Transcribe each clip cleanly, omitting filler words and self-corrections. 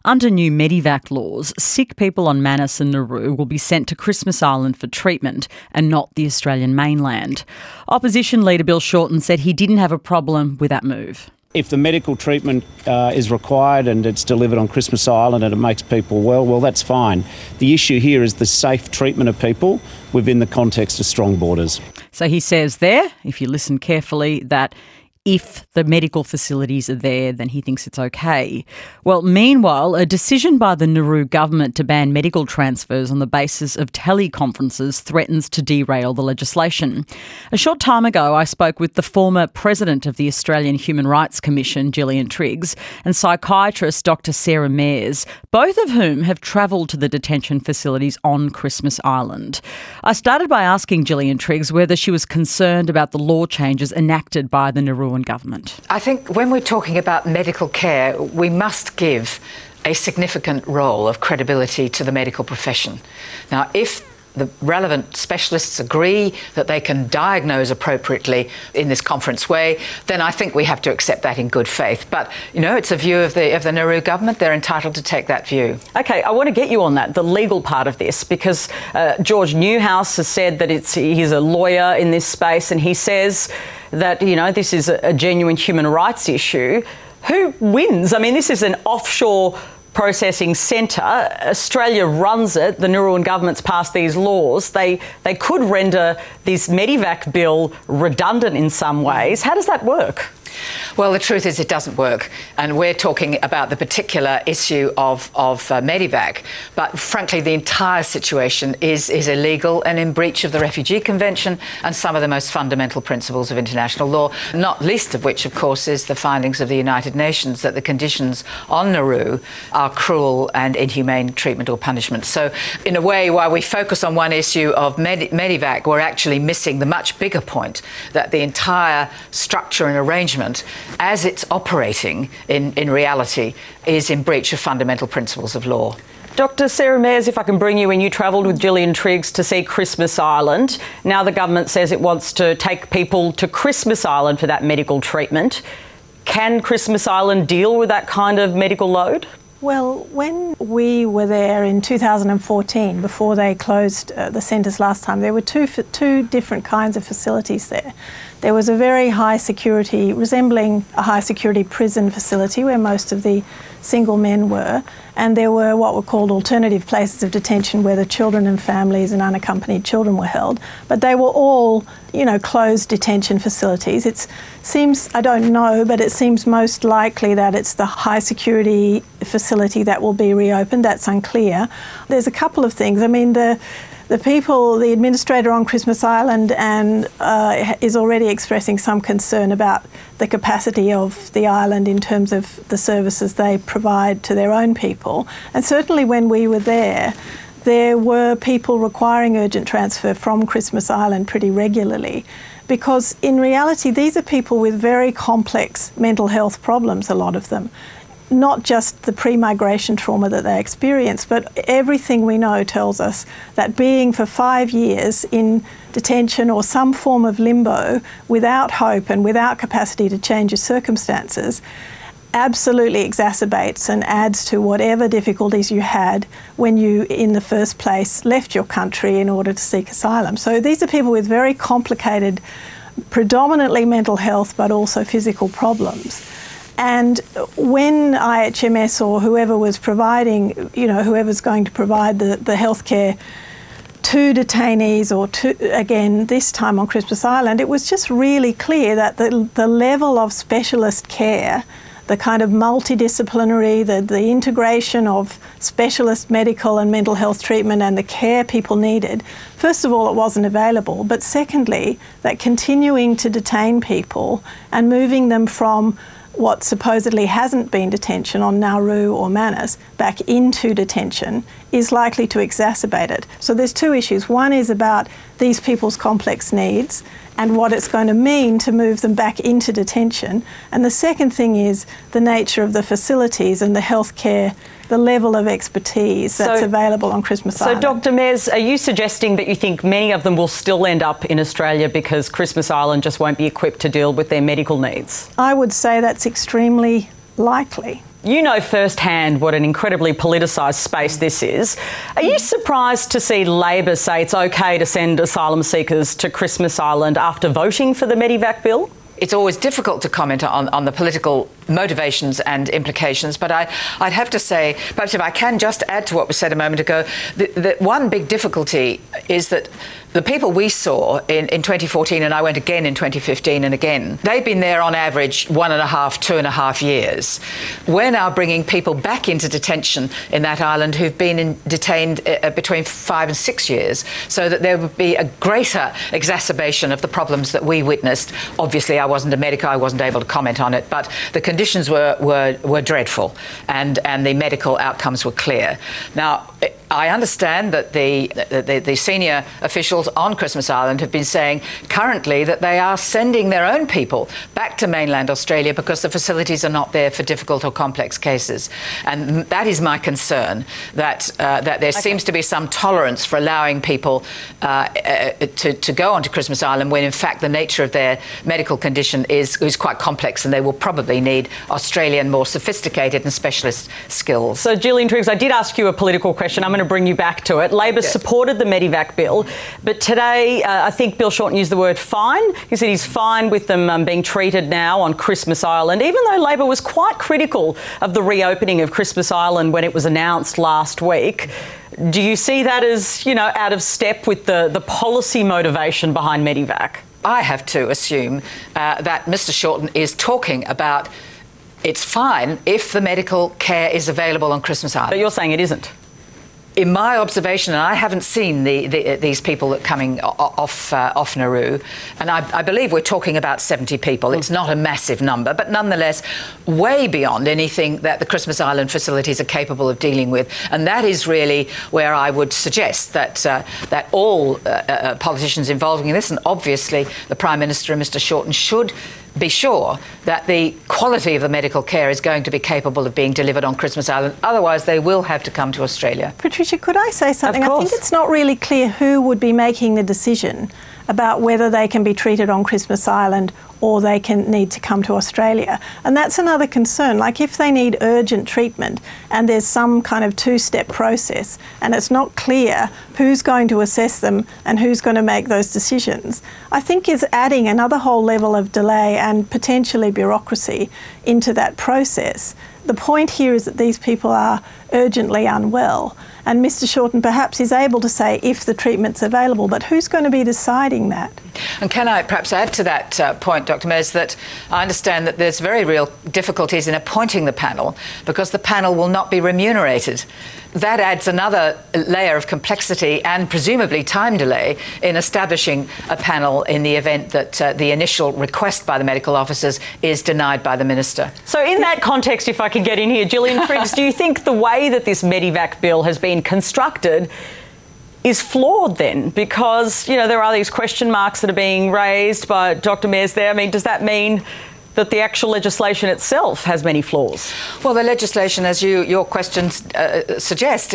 Under new Medivac laws, sick people on Manus and Nauru will be sent to Christmas Island for treatment and not the Australian mainland. Opposition leader Bill Shorten said he didn't have a problem with that move. If the medical treatment is required and it's delivered on Christmas Island and it makes people well, that's fine. The issue here is the safe treatment of people within the context of strong borders. So he says there, if you listen carefully, that if the medical facilities are there, then he thinks it's okay. Well, meanwhile, a decision by the Nauru government to ban medical transfers on the basis of teleconferences threatens to derail the legislation. A short time ago, I spoke with the former president of the Australian Human Rights Commission, Gillian Triggs, and psychiatrist Dr Sarah Mayers, both of whom have travelled to the detention facilities on Christmas Island. I started by asking Gillian Triggs whether she was concerned about the law changes enacted by the Nauruan government. I think when we're talking about medical care, we must give a significant role of credibility to the medical profession. Now, if the relevant specialists agree that they can diagnose appropriately in this conference way, then I think we have to accept that in good faith. But, you know, it's a view of the Nauru government. They're entitled to take that view. OK, I want to get you on that, the legal part of this, because George Newhouse has said that he's a lawyer in this space, and he says that, you know, this is a genuine human rights issue. Who wins? I mean, this is an offshore processing centre. Australia runs it. The Nauruan government's passed these laws. They could render this Medivac bill redundant in some ways. How does that work? Well, the truth is it doesn't work, and we're talking about the particular issue of Medivac. But frankly, the entire situation is illegal and in breach of the Refugee Convention and some of the most fundamental principles of international law, not least of which, of course, is the findings of the United Nations that the conditions on Nauru are cruel and inhumane treatment or punishment. So, in a way, while we focus on one issue of Medivac, we're actually missing the much bigger point that the entire structure and arrangement, as it's operating in reality, is in breach of fundamental principles of law. Dr Sarah Mayers, if I can bring you in, you travelled with Gillian Triggs to see Christmas Island. Now the government says it wants to take people to Christmas Island for that medical treatment. Can Christmas Island deal with that kind of medical load? Well, when we were there in 2014, before they closed the centres last time, there were two different kinds of facilities there. There was a very high security, resembling a high security prison facility where most of the single men were, and there were what were called alternative places of detention where the children and families and unaccompanied children were held. But they were all, you know, closed detention facilities. It seems, I don't know, but it seems most likely that it's the high security facility that will be reopened. That's unclear. There's a couple of things. I mean, the administrator on Christmas Island is already expressing some concern about the capacity of the island in terms of the services they provide to their own people. And certainly when we were there were people requiring urgent transfer from Christmas Island pretty regularly, because in reality these are people with very complex mental health problems, a lot of them. Not just the pre-migration trauma that they experience, but everything we know tells us that being for 5 years in detention or some form of limbo without hope and without capacity to change your circumstances absolutely exacerbates and adds to whatever difficulties you had when you, in the first place, left your country in order to seek asylum. So these are people with very complicated, predominantly mental health, but also physical problems. And when IHMS or whoever was providing, you know, whoever's going to provide the healthcare to detainees or again, this time on Christmas Island, it was just really clear that the level of specialist care, the kind of multidisciplinary, the integration of specialist medical and mental health treatment and the care people needed, first of all, it wasn't available. But secondly, that continuing to detain people and moving them from what supposedly hasn't been detention on Nauru or Manus back into detention is likely to exacerbate it. So there's two issues. One is about these people's complex needs and what it's going to mean to move them back into detention. And the second thing is the nature of the facilities and the healthcare, the level of expertise that's available on Christmas Island. So, Dr Mayers, are you suggesting that you think many of them will still end up in Australia because Christmas Island just won't be equipped to deal with their medical needs? I would say that's extremely likely. you know firsthand what an incredibly politicised space this is. Are you surprised to see Labor say it's okay to send asylum seekers to Christmas Island after voting for the Medivac bill? It's always difficult to comment on the political motivations and implications, but I'd have to say, perhaps if I can just add to what was said a moment ago, the one big difficulty is that the people we saw in 2014, and I went again in 2015 and again, they've been there on average 1.5, 2.5 years. We're now bringing people back into detention in that island who've been detained between 5 and 6 years, so that there would be a greater exacerbation of the problems that we witnessed. Obviously, I wasn't a medic, I wasn't able to comment on it, but the conditions were dreadful, and the medical outcomes were clear. Now, I understand that the senior officials on Christmas Island have been saying currently that they are sending their own people back to mainland Australia because the facilities are not there for difficult or complex cases. And that is my concern, that there seems to be some tolerance for allowing people to go onto Christmas Island when in fact the nature of their medical condition is quite complex, and they will probably need Australian, more sophisticated and specialist skills. So, Gillian Triggs, I did ask you a political question. I'm going to bring you back to it. Labor supported the Medivac bill, but today I think Bill Shorten used the word fine. He said he's fine with them being treated now on Christmas Island, even though Labor was quite critical of the reopening of Christmas Island when it was announced last week. Do you see that as, you know, out of step with the policy motivation behind Medivac? I have to assume that Mr. Shorten is talking about it's fine if the medical care is available on Christmas Island. But you're saying it isn't. In my observation, and I haven't seen these people coming off Nauru, and I believe we're talking about 70 people. It's not a massive number, but nonetheless way beyond anything that the Christmas Island facilities are capable of dealing with. And that is really where I would suggest that all politicians involved in this, and obviously the Prime Minister and Mr. Shorten, should be sure that the quality of the medical care is going to be capable of being delivered on Christmas Island. Otherwise, they will have to come to Australia. Patricia, could I say something? Of course. I think it's not really clear who would be making the decision about whether they can be treated on Christmas Island or they can need to come to Australia. And that's another concern. Like, if they need urgent treatment and there's some kind of two-step process and it's not clear who's going to assess them and who's going to make those decisions, I think is adding another whole level of delay and potentially bureaucracy into that process. The point here is that these people are urgently unwell, and Mr. Shorten perhaps is able to say if the treatment's available, but who's going to be deciding that? And can I perhaps add to that point, Dr. Mez, that I understand that there's very real difficulties in appointing the panel because the panel will not be remunerated. That adds another layer of complexity and presumably time delay in establishing a panel in the event that the initial request by the medical officers is denied by the Minister. So in that context, if I could get in here, Gillian Triggs, do you think the way that this Medivac bill has been constructed is flawed then? Because, you know, there are these question marks that are being raised by Dr. Mez there. I mean, does that mean that the actual legislation itself has many flaws? Well, the legislation, as your questions suggest,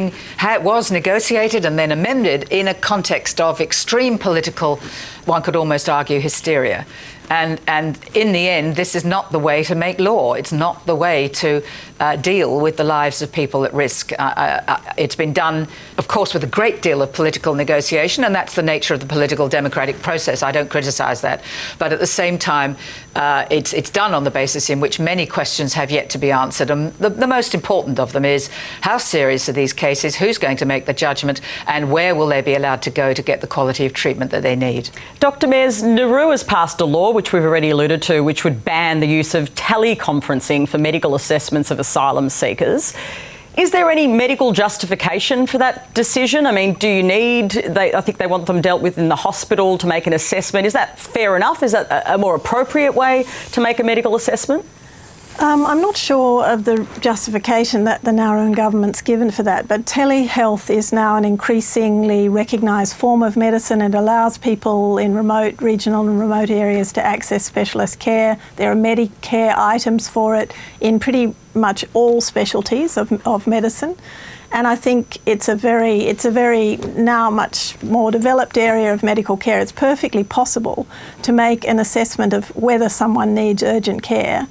was negotiated and then amended in a context of extreme political, one could almost argue, hysteria. And in the end, this is not the way to make law. It's not the way to deal with the lives of people at risk. It's been done, of course, with a great deal of political negotiation, and that's the nature of the political democratic process. I don't criticise that. But at the same time, it's done on the basis in which many questions have yet to be answered. And the most important of them is, how serious are these cases? Who's going to make the judgment? And where will they be allowed to go to get the quality of treatment that they need? Dr. Mez, Nauru has passed a law, which we've already alluded to, which would ban the use of teleconferencing for medical assessments of asylum seekers. Is there any medical justification for that decision? I mean, do you need, I think they want them dealt with in the hospital to make an assessment. Is that fair enough? Is that a more appropriate way to make a medical assessment? I'm not sure of the justification that the Nauruan government's given for that, but telehealth is now an increasingly recognised form of medicine. It allows people in regional and remote areas to access specialist care. There are Medicare items for it in pretty much all specialties of medicine. And I think it's a very now much more developed area of medical care. It's perfectly possible to make an assessment of whether someone needs urgent care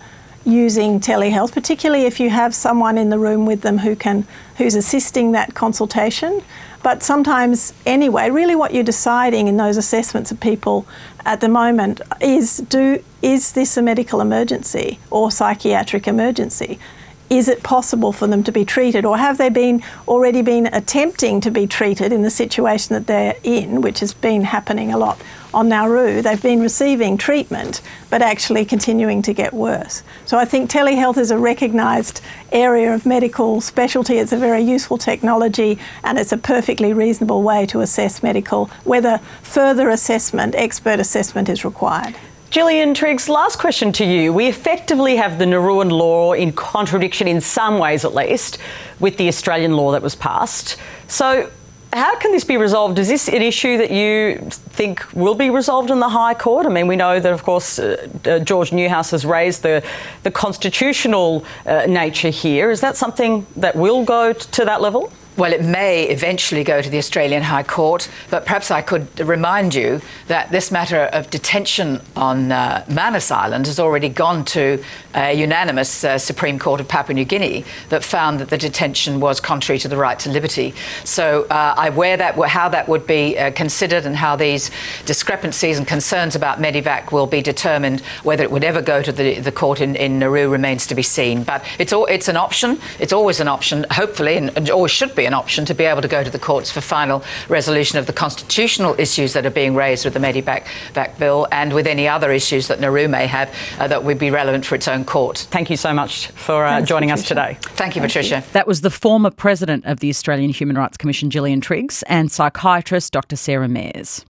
using telehealth, particularly if you have someone in the room with them who's assisting that consultation. But sometimes anyway, really what you're deciding in those assessments of people at the moment is this a medical emergency or psychiatric emergency? Is it possible for them to be treated, or have they already been attempting to be treated in the situation that they're in, which has been happening a lot on Nauru? They've been receiving treatment but actually continuing to get worse. So I think telehealth is a recognised area of medical specialty. It's a very useful technology, and it's a perfectly reasonable way to assess whether further assessment, expert assessment, is required. Gillian Triggs, last question to you. We effectively have the Nauruan law in contradiction, in some ways at least, with the Australian law that was passed. So how can this be resolved? Is this an issue that you think will be resolved in the High Court? I mean, we know that, of course, George Newhouse has raised the constitutional nature here. Is that something that will go to that level? Well, it may eventually go to the Australian High Court, but perhaps I could remind you that this matter of detention on Manus Island has already gone to a unanimous Supreme Court of Papua New Guinea that found that the detention was contrary to the right to liberty. So I wear how that would be considered and how these discrepancies and concerns about Medivac will be determined. Whether it would ever go to the court in Nauru remains to be seen. But it's an option. It's always an option, hopefully, and always should be an option to be able to go to the courts for final resolution of the constitutional issues that are being raised with the Medivac bill and with any other issues that Nauru may have that would be relevant for its own court. Thank you so much for joining us today. Thank you, Patricia. That was the former president of the Australian Human Rights Commission, Gillian Triggs, and psychiatrist Dr. Sarah Mayers.